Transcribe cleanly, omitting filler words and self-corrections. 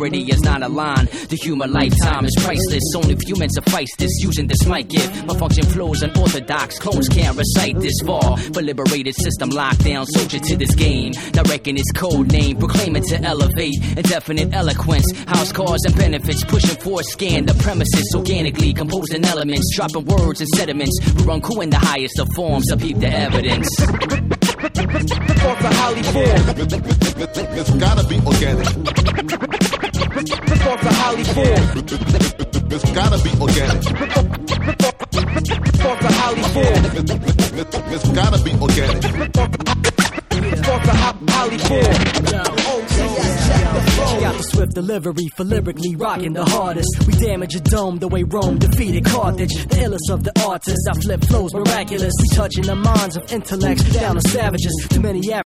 sincerity is not aligned. The human lifetime is priceless. Only few men suffice this. Using this mic gift, my function flows unorthodox. Clones can't recite this far. For liberated system lockdown, soldier to this game. Directing its code name, proclaiming to elevate indefinite eloquence. House cars and benefits, pushing for a scan. The premises organically composing elements, dropping words and sediments. We run cool in the highest of forms. So peep the evidence. It's gotta be organic. It's gotta be organic. It's gotta be organic. Got the swift delivery for lyrically rocking the hardest. We damage a dome the way Rome defeated Carthage. The illest of the artists, I flip flows miraculous. We touching the minds of intellects down to savages. Too many